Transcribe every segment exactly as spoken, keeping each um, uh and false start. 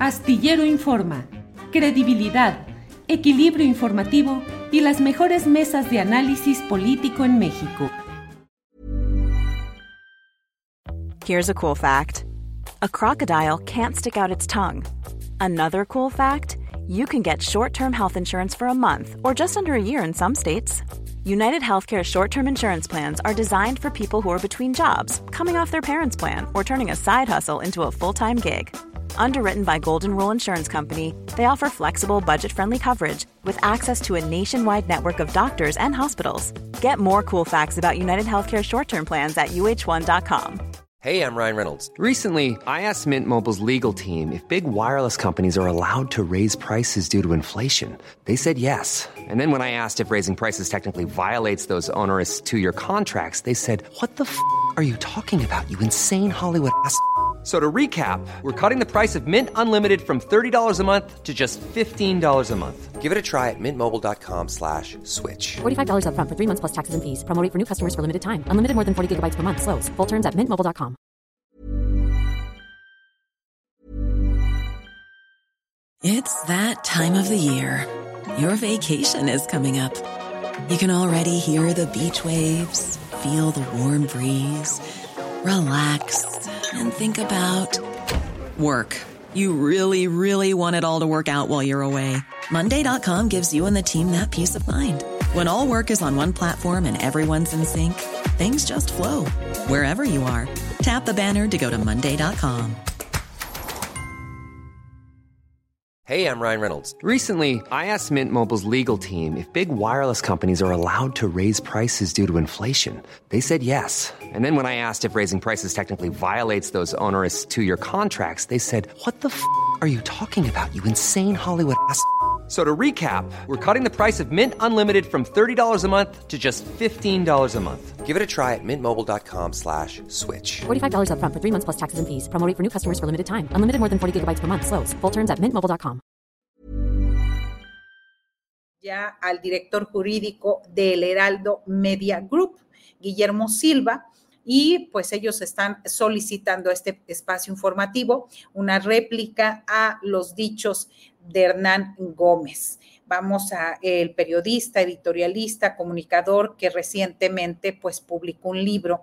Astillero Informa, credibilidad, equilibrio informativo y las mejores mesas de análisis político en México. Here's a cool fact. A crocodile can't stick out its tongue. Another cool fact, you can get short-term health insurance for a month or just under a year in some states. United Healthcare short-term insurance plans are designed for people who are between jobs, coming off their parents' plan, or turning a side hustle into a full-time gig. Underwritten by Golden Rule Insurance Company, they offer flexible, budget-friendly coverage with access to a nationwide network of doctors and hospitals. Get more cool facts about United Healthcare short-term plans at U H one dot com. Hey, I'm Ryan Reynolds. Recently, I asked Mint Mobile's legal team if big wireless companies are allowed to raise prices due to inflation. They said yes. And then when I asked if raising prices technically violates those onerous two-year contracts, they said, what the f*** are you talking about, you insane Hollywood ass f- So to recap, we're cutting the price of Mint Unlimited from thirty dollars a month to just fifteen dollars a month. Give it a try at mintmobile.com slash switch. forty-five dollars up front for three months plus taxes and fees. Promo rate for new customers for limited time. Unlimited more than forty gigabytes per month. Slows full terms at mint mobile dot com. It's that time of the year. Your vacation is coming up. You can already hear the beach waves, feel the warm breeze, relax, and think about work. You really, really want it all to work out while you're away. Monday dot com gives you and the team that peace of mind. When all work is on one platform and everyone's in sync, things just flow. Wherever you are, tap the banner to go to monday dot com. Hey, I'm Ryan Reynolds. Recently, I asked Mint Mobile's legal team if big wireless companies are allowed to raise prices due to inflation. They said yes. And then when I asked if raising prices technically violates those onerous two-year contracts, they said, what the f*** are you talking about, you insane Hollywood ass f- So to recap, we're cutting the price of Mint Unlimited from thirty dollars a month to just fifteen dollars a month. Give it a try at mintmobile.com slash switch. forty-five dollars up front for three months plus taxes and fees. Promo rate for new customers for limited time. Unlimited more than forty gigabytes per month. Slows full terms at mint mobile dot com. Ya al director jurídico del Heraldo Media Group, Guillermo Silva, y pues ellos están solicitando este espacio informativo, una réplica a los dichos de Hernán Gómez. Vamos a el periodista, editorialista, comunicador que recientemente pues publicó un libro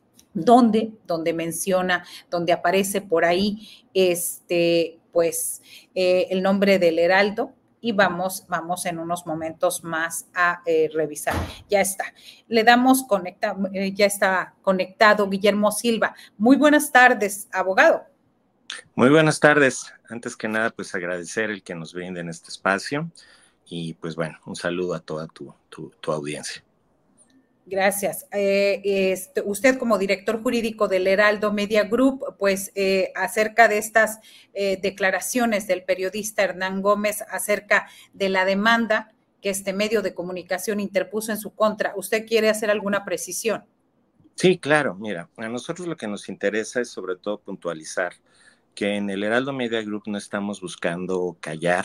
donde, donde menciona, donde aparece por ahí este pues eh, el nombre del Heraldo. Y vamos, vamos en unos momentos más a eh, revisar. Ya está. Le damos conecta, eh, ya está conectado Guillermo Silva. Muy buenas tardes, abogado. Muy buenas tardes. Antes que nada, pues agradecer el que nos brinden este espacio y pues bueno, un saludo a toda tu, tu, tu audiencia. Gracias. Eh, este, usted como director jurídico del Heraldo Media Group, pues eh, acerca de estas eh, declaraciones del periodista Hernán Gómez acerca de la demanda que este medio de comunicación interpuso en su contra, ¿usted quiere hacer alguna precisión? Sí, claro. Mira, a nosotros lo que nos interesa es sobre todo puntualizar que en el Heraldo Media Group no estamos buscando callar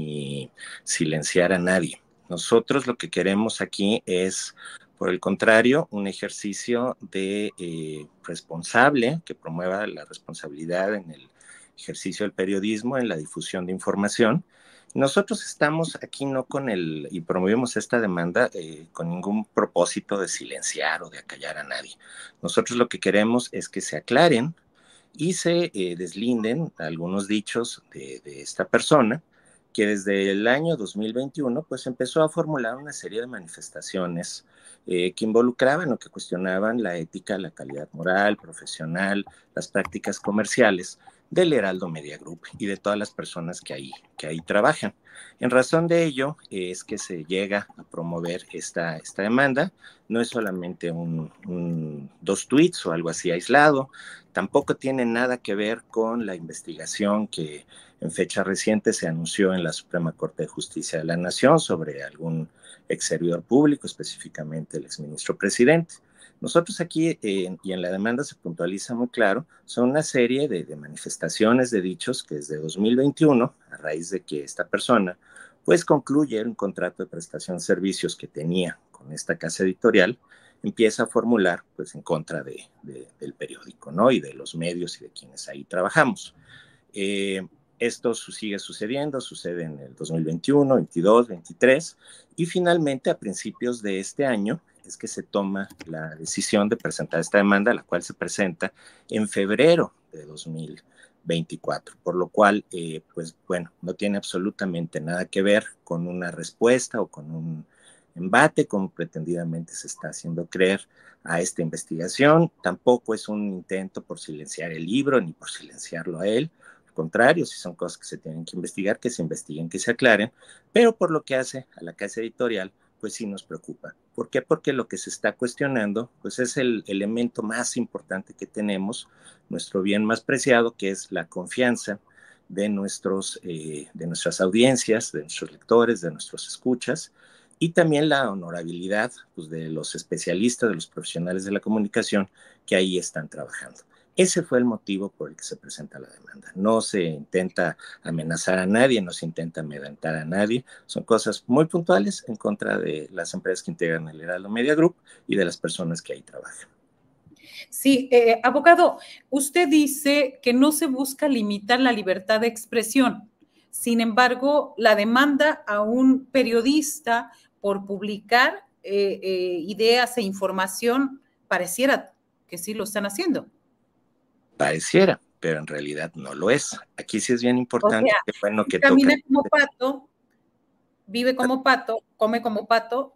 ni silenciar a nadie. Nosotros lo que queremos aquí es, por el contrario, un ejercicio de eh, responsable que promueva la responsabilidad en el ejercicio del periodismo, en la difusión de información. Nosotros estamos aquí no con el, y promovemos esta demanda eh, con ningún propósito de silenciar o de acallar a nadie. Nosotros lo que queremos es que se aclaren y se eh, deslinden algunos dichos de, de esta persona, que desde el año dos mil veintiuno pues empezó a formular una serie de manifestaciones eh, que involucraban o que cuestionaban la ética, la calidad moral, profesional, las prácticas comerciales del Heraldo Media Group y de todas las personas que ahí, que ahí trabajan. En razón de ello eh, es que se llega a promover esta, esta demanda. No es solamente un, un, dos tweets o algo así aislado, tampoco tiene nada que ver con la investigación que en fecha reciente se anunció en la Suprema Corte de Justicia de la Nación sobre algún ex servidor público, específicamente el exministro presidente. Nosotros aquí, eh, y en la demanda se puntualiza muy claro, son una serie de, de manifestaciones de dichos que desde dos mil veintiuno, a raíz de que esta persona, pues concluye un contrato de prestación de servicios que tenía con esta casa editorial, empieza a formular, pues, en contra de, de, del periódico, ¿no? Y de los medios y de quienes ahí trabajamos. Eh, Esto sigue sucediendo, sucede en el dos mil veintiuno, veintidós, veintitrés, y finalmente a principios de este año es que se toma la decisión de presentar esta demanda, la cual se presenta en febrero de dos mil veinticuatro, por lo cual, eh, pues bueno, no tiene absolutamente nada que ver con una respuesta o con un embate, como pretendidamente se está haciendo creer a esta investigación. Tampoco es un intento por silenciar el libro ni por silenciarlo a él. Al contrario, si son cosas que se tienen que investigar, que se investiguen, que se aclaren, pero por lo que hace a la casa editorial, pues sí nos preocupa. ¿Por qué? Porque lo que se está cuestionando, pues es el elemento más importante que tenemos, nuestro bien más preciado, que es la confianza de, nuestros, eh, de nuestras audiencias, de nuestros lectores, de nuestros escuchas, y también la honorabilidad, pues, de los especialistas, de los profesionales de la comunicación que ahí están trabajando. Ese fue el motivo por el que se presenta la demanda. No se intenta amenazar a nadie, no se intenta amedrentar a nadie. Son cosas muy puntuales en contra de las empresas que integran el Heraldo Media Group y de las personas que ahí trabajan. Sí, eh, abogado, usted dice que no se busca limitar la libertad de expresión. Sin embargo, la demanda a un periodista por publicar eh, eh, ideas e información pareciera que sí lo están haciendo. Pareciera, pero en realidad no lo es. Aquí sí es bien importante. O sea, que, bueno, que camina toca... como pato, vive como pato, come como pato.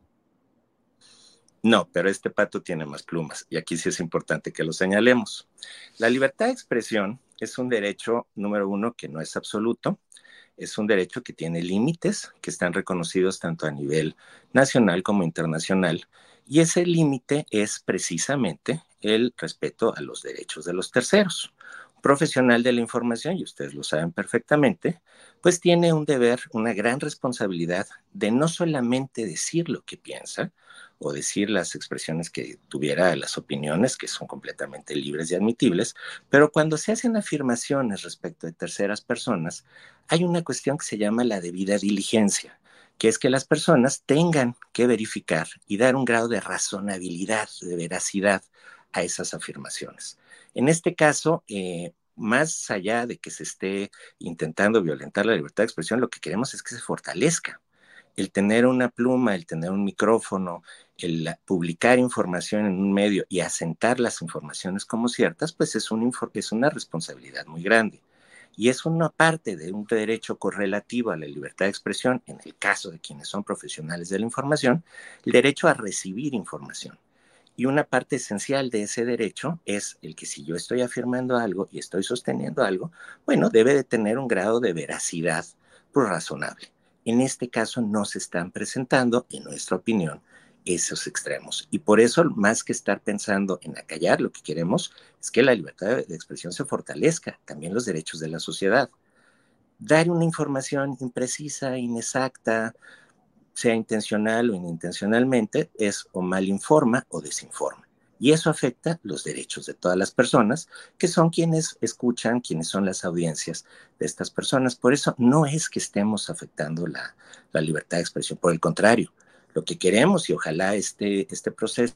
No, pero este pato tiene más plumas y aquí sí es importante que lo señalemos. La libertad de expresión es un derecho, número uno, que no es absoluto. Es un derecho que tiene límites que están reconocidos tanto a nivel nacional como internacional, y ese límite es precisamente el respeto a los derechos de los terceros. Un profesional de la información, y ustedes lo saben perfectamente, pues tiene un deber, una gran responsabilidad de no solamente decir lo que piensa o decir las expresiones que tuviera, las opiniones que son completamente libres y admitibles, pero cuando se hacen afirmaciones respecto de terceras personas, hay una cuestión que se llama la debida diligencia, que es que las personas tengan que verificar y dar un grado de razonabilidad, de veracidad a esas afirmaciones. En este caso, eh, más allá de que se esté intentando violentar la libertad de expresión, lo que queremos es que se fortalezca. El tener una pluma, el tener un micrófono, el publicar información en un medio y asentar las informaciones como ciertas, pues es, un, es una responsabilidad muy grande. Y es una parte de un derecho correlativo a la libertad de expresión, en el caso de quienes son profesionales de la información, el derecho a recibir información. Y una parte esencial de ese derecho es el que si yo estoy afirmando algo y estoy sosteniendo algo, bueno, debe de tener un grado de veracidad pues, razonable. En este caso no se están presentando, en nuestra opinión, esos extremos. Y por eso, más que estar pensando en acallar, lo que queremos es que la libertad de expresión se fortalezca, también los derechos de la sociedad. Dar una información imprecisa, inexacta, sea intencional o inintencionalmente, es o malinforma o desinforma. Y eso afecta los derechos de todas las personas, que son quienes escuchan, quienes son las audiencias de estas personas. Por eso no es que estemos afectando la, la libertad de expresión, por el contrario, lo que queremos y ojalá este, este proceso.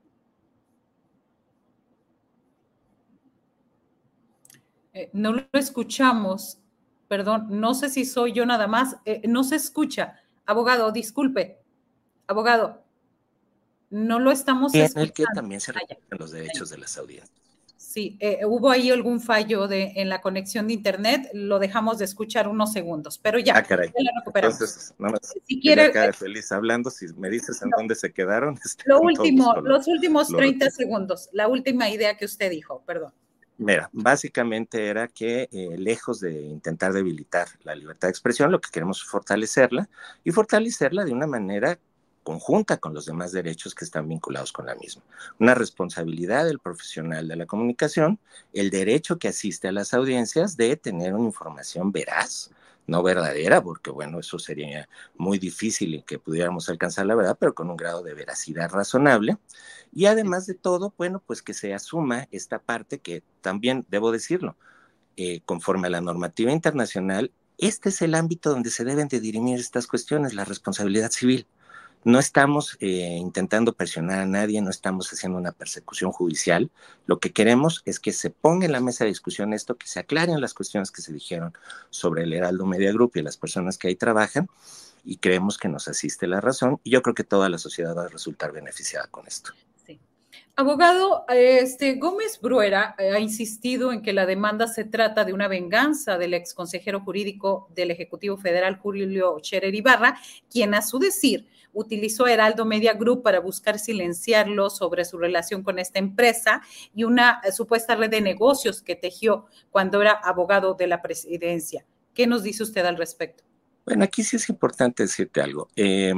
Eh, no lo escuchamos, perdón, no sé si soy yo nada más, eh, no se escucha. Abogado, disculpe, abogado, no lo estamos En escuchando. el que también se respetan los derechos de las audiencias. Sí, eh, hubo ahí algún fallo de, en la conexión de internet, lo dejamos de escuchar unos segundos, pero ya, ah, caray. ya lo recuperamos. Entonces, nada más si quiere, acá feliz hablando, si me dices en no, dónde se quedaron. Este, lo último, lo, los últimos lo treinta repito. segundos, la última idea que usted dijo, perdón. Mira, básicamente era que eh, lejos de intentar debilitar la libertad de expresión, lo que queremos es fortalecerla y fortalecerla de una manera conjunta con los demás derechos que están vinculados con la misma. Una responsabilidad del profesional de la comunicación, el derecho que asiste a las audiencias de tener una información veraz, no verdadera, porque bueno, eso sería muy difícil y que pudiéramos alcanzar la verdad, pero con un grado de veracidad razonable. Y además de todo, bueno, pues que se asuma esta parte que también, debo decirlo, eh, conforme a la normativa internacional, este es el ámbito donde se deben de dirimir estas cuestiones, la responsabilidad civil. No estamos eh, intentando presionar a nadie, no estamos haciendo una persecución judicial. Lo que queremos es que se ponga en la mesa de discusión esto, que se aclaren las cuestiones que se dijeron sobre el Heraldo Media Group y las personas que ahí trabajan, y creemos que nos asiste la razón, y yo creo que toda la sociedad va a resultar beneficiada con esto. Sí. Abogado, este, Gómez Bruera ha insistido en que la demanda se trata de una venganza del ex consejero jurídico del Ejecutivo Federal, Julio Scherer Ibarra, quien a su decir utilizó Heraldo Media Group para buscar silenciarlo sobre su relación con esta empresa y una eh, supuesta red de negocios que tejió cuando era abogado de la presidencia. ¿Qué nos dice usted al respecto? Bueno, aquí sí es importante decirte algo. Eh,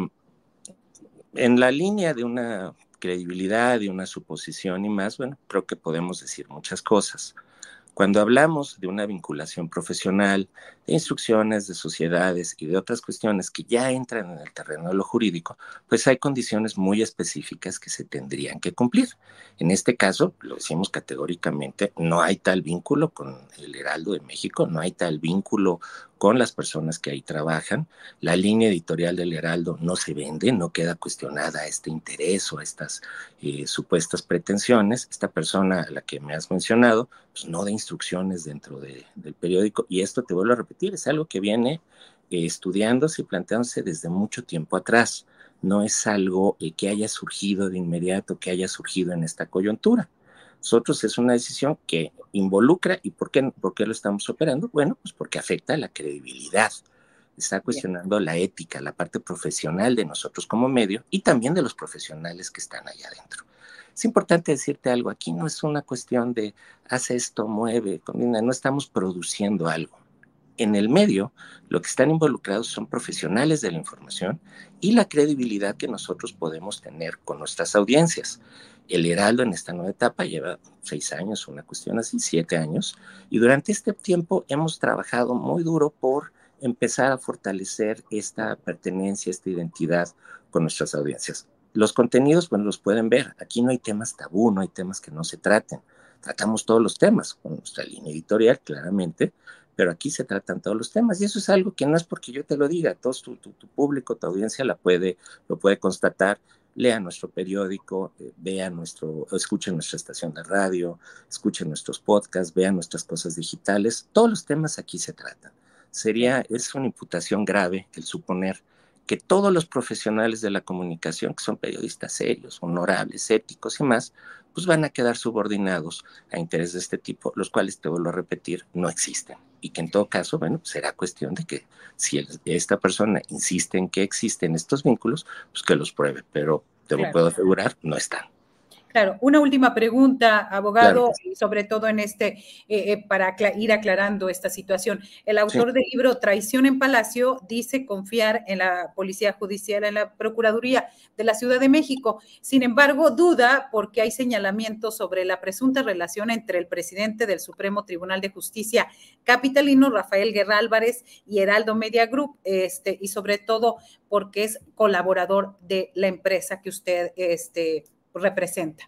en la línea de una credibilidad, de una suposición y más, bueno, creo que podemos decir muchas cosas. Cuando hablamos de una vinculación profesional, de instrucciones, de sociedades y de otras cuestiones que ya entran en el terreno de lo jurídico, pues hay condiciones muy específicas que se tendrían que cumplir. En este caso, lo decimos categóricamente, no hay tal vínculo con el Heraldo de México, no hay tal vínculo con las personas que ahí trabajan. La línea editorial del Heraldo no se vende, no queda cuestionada este interés o estas eh, supuestas pretensiones. Esta persona a la que me has mencionado, pues no da instrucciones dentro de, del periódico, y esto te vuelvo a repetir, es algo que viene eh, estudiándose y planteándose desde mucho tiempo atrás. No es algo eh, que haya surgido de inmediato, que haya surgido en esta coyuntura. Nosotros es una decisión que involucra, ¿y por qué, por qué lo estamos operando? Bueno, pues porque afecta a la credibilidad, está cuestionando la ética, la parte profesional de nosotros como medio y también de los profesionales que están allá adentro. Es importante decirte algo, aquí no es una cuestión de haz esto, mueve, combina, no estamos produciendo algo. En el medio, lo que están involucrados son profesionales de la información y la credibilidad que nosotros podemos tener con nuestras audiencias. El Heraldo en esta nueva etapa lleva seis años, una cuestión así, siete años, y durante este tiempo hemos trabajado muy duro por empezar a fortalecer esta pertenencia, esta identidad con nuestras audiencias. Los contenidos, bueno, los pueden ver. Aquí no hay temas tabú, no hay temas que no se traten. Tratamos todos los temas con nuestra línea editorial, claramente, pero aquí se tratan todos los temas, y eso es algo que no es porque yo te lo diga, todo tu, tu, tu público, tu audiencia la puede, lo puede constatar. Lea nuestro periódico, eh, vea nuestro, escuchen nuestra estación de radio, escuchen nuestros podcasts, vean nuestras cosas digitales, todos los temas aquí se tratan. Sería, es una imputación grave el suponer que todos los profesionales de la comunicación, que son periodistas serios, honorables, éticos y más, pues van a quedar subordinados a intereses de este tipo, los cuales, te vuelvo a repetir, no existen. Y que en todo caso, bueno, será cuestión de que si el, esta persona insiste en que existen estos vínculos, pues que los pruebe, pero te claro. lo puedo asegurar, no están. Claro, una última pregunta, abogado, claro. y sobre todo en este, eh, eh, para acla- ir aclarando esta situación. El autor sí. del libro Traición en Palacio dice confiar en la Policía Judicial, en la Procuraduría de la Ciudad de México. Sin embargo, duda porque hay señalamientos sobre la presunta relación entre el presidente del Supremo Tribunal de Justicia capitalino, Rafael Guerra Álvarez, y Heraldo Media Group, este, y sobre todo porque es colaborador de la empresa que usted este, representa.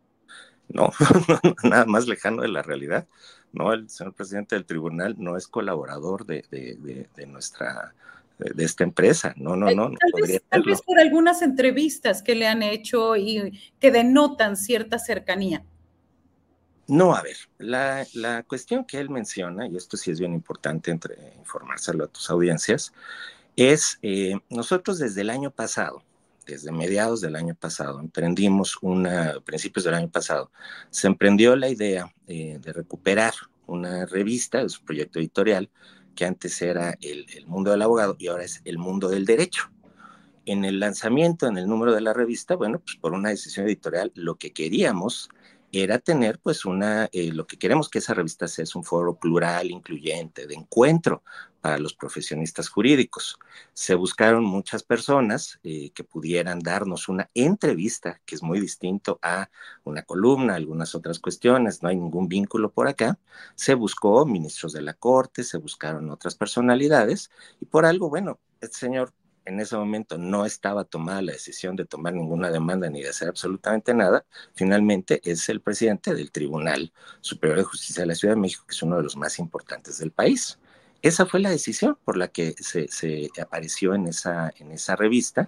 No, nada más lejano de la realidad. No, el señor presidente del tribunal no es colaborador de, de, de, de nuestra, de, de esta empresa. No, no, no. no tal, vez, tal vez por algunas entrevistas que le han hecho y que denotan cierta cercanía. No, a ver, la, la cuestión que él menciona, y esto sí es bien importante entre informárselo a tus audiencias, es eh, nosotros desde el año pasado, desde mediados del año pasado, emprendimos una, principios del año pasado, se emprendió la idea eh, de recuperar una revista, es un proyecto editorial, que antes era el, el Mundo del Abogado y ahora es el Mundo del Derecho. En el lanzamiento, en el número de la revista, bueno, pues por una decisión editorial, lo que queríamos era tener pues una, eh, lo que queremos que esa revista sea es un foro plural, incluyente, de encuentro para los profesionistas jurídicos. Se buscaron muchas personas eh, que pudieran darnos una entrevista, que es muy distinto a una columna, algunas otras cuestiones, no hay ningún vínculo por acá. Se buscó ministros de la Corte, se buscaron otras personalidades, y por algo, bueno, este señor en ese momento no estaba tomada la decisión de tomar ninguna demanda ni de hacer absolutamente nada. Finalmente es el presidente del Tribunal Superior de Justicia de la Ciudad de México, que es uno de los más importantes del país. Esa fue la decisión por la que se, se apareció en esa, en esa revista,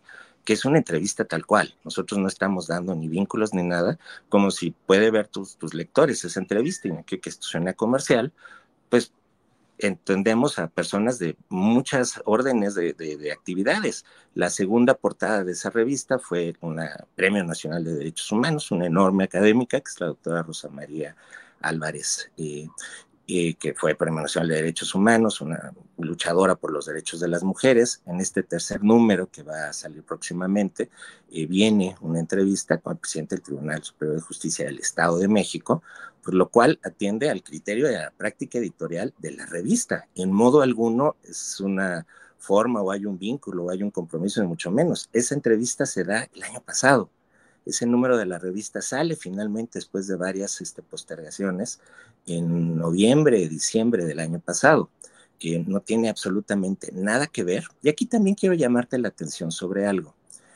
que es una entrevista tal cual. Nosotros no estamos dando ni vínculos ni nada, como si puede ver tus, tus lectores esa entrevista, y no quiero que esto suene comercial, pues entendemos a personas de muchas órdenes de, de, de actividades. La segunda portada de esa revista fue un Premio Nacional de Derechos Humanos, una enorme académica, que es la doctora Rosa María Álvarez, eh, eh, que fue Premio Nacional de Derechos Humanos, una luchadora por los derechos de las mujeres. En este tercer número, que va a salir próximamente, eh, viene una entrevista con el presidente del Tribunal Superior de Justicia del Estado de México, por lo cual atiende al criterio de la práctica editorial de la revista. En modo alguno es una forma o hay un vínculo o hay un compromiso, ni mucho menos. Esa entrevista se da el año pasado. Ese número de la revista sale finalmente después de varias este, postergaciones en noviembre, diciembre del año pasado. Eh, no tiene absolutamente nada que ver. Y aquí también quiero llamarte la atención sobre algo.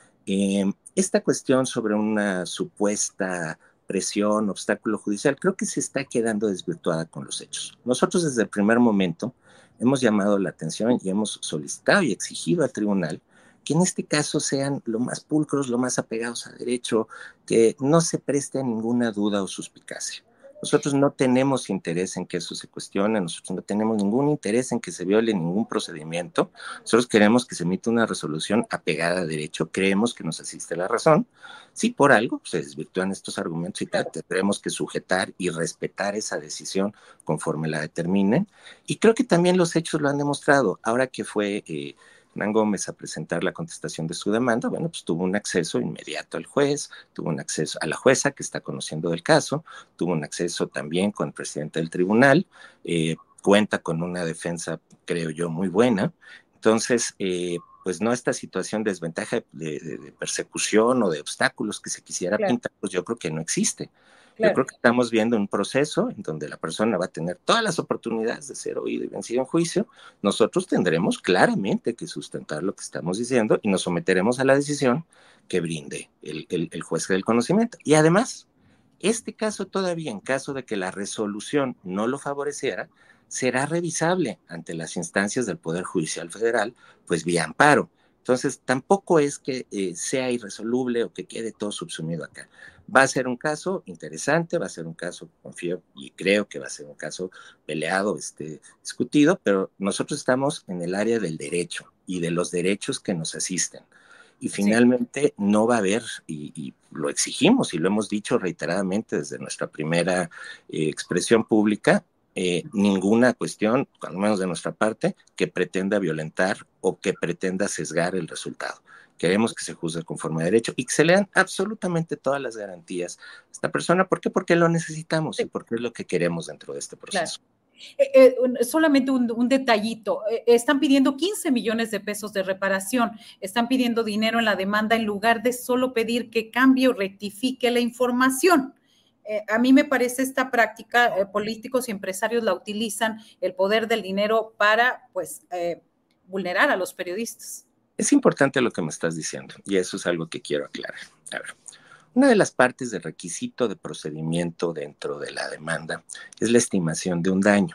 Eh, esta cuestión sobre una supuesta presión, obstáculo judicial, creo que se está quedando desvirtuada con los hechos. Nosotros desde el primer momento hemos llamado la atención y hemos solicitado y exigido al tribunal que en este caso sean lo más pulcros, lo más apegados a derecho, que no se preste a ninguna duda o suspicacia. Nosotros no tenemos interés en que eso se cuestione, nosotros no tenemos ningún interés en que se viole ningún procedimiento. Nosotros queremos que se emita una resolución apegada a derecho, creemos que nos asiste la razón. Si por algo se desvirtúan estos argumentos y tal, tendremos que sujetar y respetar esa decisión conforme la determinen. Y creo que también los hechos lo han demostrado. Ahora que fue eh, Hernán Gómez a presentar la contestación de su demanda, bueno, pues tuvo un acceso inmediato al juez, tuvo un acceso a la jueza que está conociendo del caso, tuvo un acceso también con el presidente del tribunal, eh, cuenta con una defensa, creo yo, muy buena. Entonces, eh, pues no esta situación de desventaja de, de, de persecución o de obstáculos que se quisiera claro. pintar, pues yo creo que no existe. Claro. Yo creo que estamos viendo un proceso en donde la persona va a tener todas las oportunidades de ser oído y vencido en juicio. Nosotros tendremos claramente que sustentar lo que estamos diciendo y nos someteremos a la decisión que brinde el, el, el juez del conocimiento. Y además, este caso todavía, en caso de que la resolución no lo favoreciera, será revisable ante las instancias del Poder Judicial Federal, pues vía amparo. Entonces, tampoco es que eh, sea irresoluble o que quede todo subsumido acá. Va a ser un caso interesante, va a ser un caso, confío y creo que va a ser un caso peleado, este, discutido, pero nosotros estamos en el área del derecho y de los derechos que nos asisten. Y finalmente sí. no va a haber, y, y lo exigimos y lo hemos dicho reiteradamente desde nuestra primera eh, expresión pública, Eh, ninguna cuestión, al menos de nuestra parte, que pretenda violentar o que pretenda sesgar el resultado. Queremos que se juzgue conforme a derecho y que se le dan absolutamente todas las garantías a esta persona. ¿Por qué? Porque lo necesitamos y porque es lo que queremos dentro de este proceso. Claro. Eh, eh, un, solamente un, un detallito, eh, están pidiendo quince millones de pesos de reparación, están pidiendo dinero en la demanda en lugar de solo pedir que cambie o rectifique la información. Eh, a mí me parece esta práctica, eh, políticos y empresarios la utilizan, el poder del dinero para, pues, eh, vulnerar a los periodistas. Es importante lo que me estás diciendo y eso es algo que quiero aclarar. A ver, una de las partes del requisito de procedimiento dentro de la demanda es la estimación de un daño.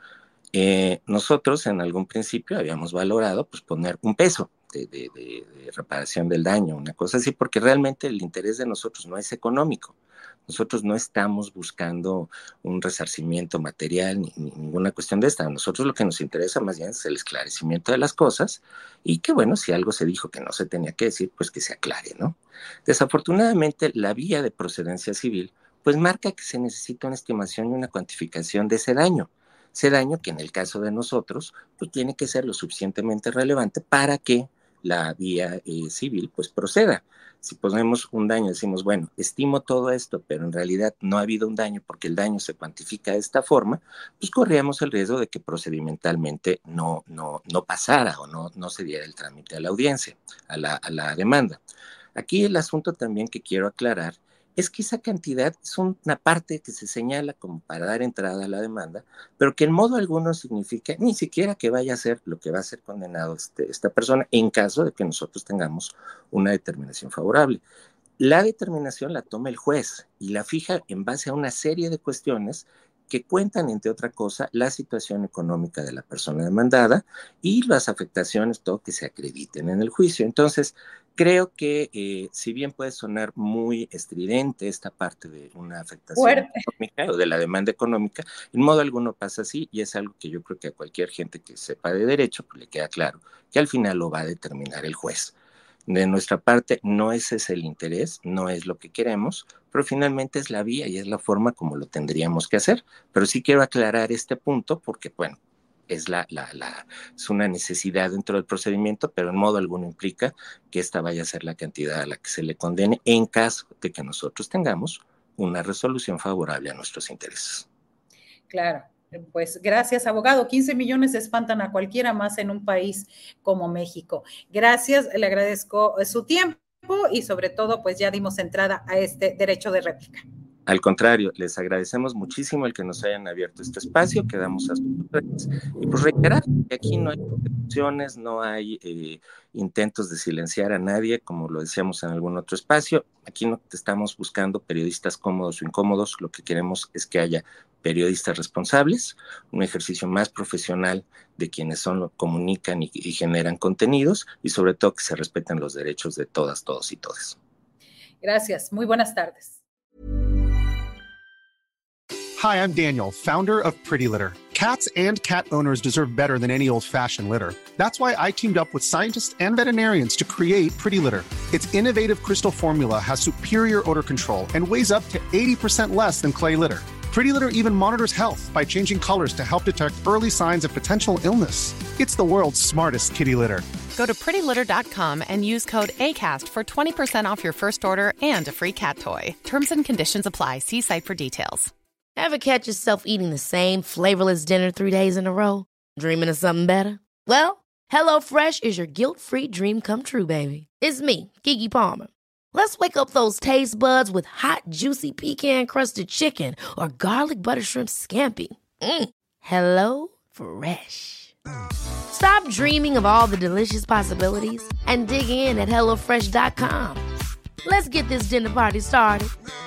Eh, nosotros en algún principio habíamos valorado pues poner un peso de, de, de, de reparación del daño, una cosa así, porque realmente el interés de nosotros no es económico. Nosotros no estamos buscando un resarcimiento material ni, ni ninguna cuestión de esta. A nosotros lo que nos interesa más bien es el esclarecimiento de las cosas y que, bueno, si algo se dijo que no se tenía que decir, pues que se aclare, ¿no? Desafortunadamente, la vía de procedencia civil, pues marca que se necesita una estimación y una cuantificación de ese daño. Ese daño que en el caso de nosotros, pues tiene que ser lo suficientemente relevante para que la vía eh, civil, pues proceda. Si ponemos un daño, decimos, bueno, estimo todo esto, pero en realidad no ha habido un daño porque el daño se cuantifica de esta forma, pues corríamos el riesgo de que procedimentalmente no, no, no pasara o no, no se diera el trámite a la audiencia, a la, a la demanda. Aquí el asunto también que quiero aclarar es que esa cantidad es una parte que se señala como para dar entrada a la demanda, pero que en modo alguno significa ni siquiera que vaya a ser lo que va a ser condenado este, esta persona en caso de que nosotros tengamos una determinación favorable. La determinación la toma el juez y la fija en base a una serie de cuestiones que cuentan, entre otra cosa, la situación económica de la persona demandada y las afectaciones, todo que se acrediten en el juicio. Entonces, Creo que eh, si bien puede sonar muy estridente esta parte de una afectación Fuerte. económica o de la demanda económica, en modo alguno pasa así, y es algo que yo creo que a cualquier gente que sepa de derecho pues le queda claro que al final lo va a determinar el juez. De nuestra parte no ese es el interés, no es lo que queremos, pero finalmente es la vía y es la forma como lo tendríamos que hacer. Pero sí quiero aclarar este punto porque, bueno, es, la, la, la, es una necesidad dentro del procedimiento, pero en modo alguno implica que esta vaya a ser la cantidad a la que se le condene en caso de que nosotros tengamos una resolución favorable a nuestros intereses. Claro. Pues gracias, abogado. quince millones espantan a cualquiera, más en un país como México. Gracias, le agradezco su tiempo y sobre todo, pues ya dimos entrada a este derecho de réplica. Al contrario, les agradecemos muchísimo el que nos hayan abierto este espacio, quedamos a sus órdenes. Y pues reiterar que aquí no hay interrupciones, no hay eh, intentos de silenciar a nadie, como lo decíamos en algún otro espacio. Aquí no estamos buscando periodistas cómodos o incómodos, lo que queremos es que haya periodistas responsables, un ejercicio más profesional de quienes son, comunican y, y generan contenidos, y sobre todo que se respeten los derechos de todas, todos y todas. Gracias, muy buenas tardes. Hi, I'm Daniel, founder of Pretty Litter. Cats and cat owners deserve better than any old-fashioned litter. That's why I teamed up with scientists and veterinarians to create Pretty Litter. Its innovative crystal formula has superior odor control and weighs up to eighty percent less than clay litter. Pretty Litter even monitors health by changing colors to help detect early signs of potential illness. It's the world's smartest kitty litter. Go to pretty litter dot com and use code ACAST for twenty percent off your first order and a free cat toy. Terms and conditions apply. See site for details. Ever catch yourself eating the same flavorless dinner three days in a row? Dreaming of something better? Well, HelloFresh is your guilt-free dream come true, baby. It's me, Keke Palmer. Let's wake up those taste buds with hot, juicy pecan-crusted chicken or garlic butter shrimp scampi. Mm. Hello Fresh. Stop dreaming of all the delicious possibilities and dig in at hello fresh dot com. Let's get this dinner party started.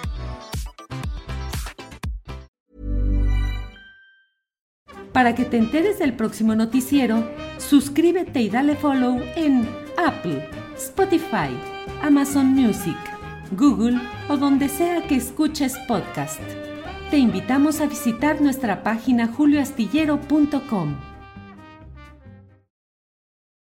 Para que te enteres del próximo noticiero, suscríbete y dale follow en Apple, Spotify, Amazon Music, Google o donde sea que escuches podcast. Te invitamos a visitar nuestra página julio astillero punto com.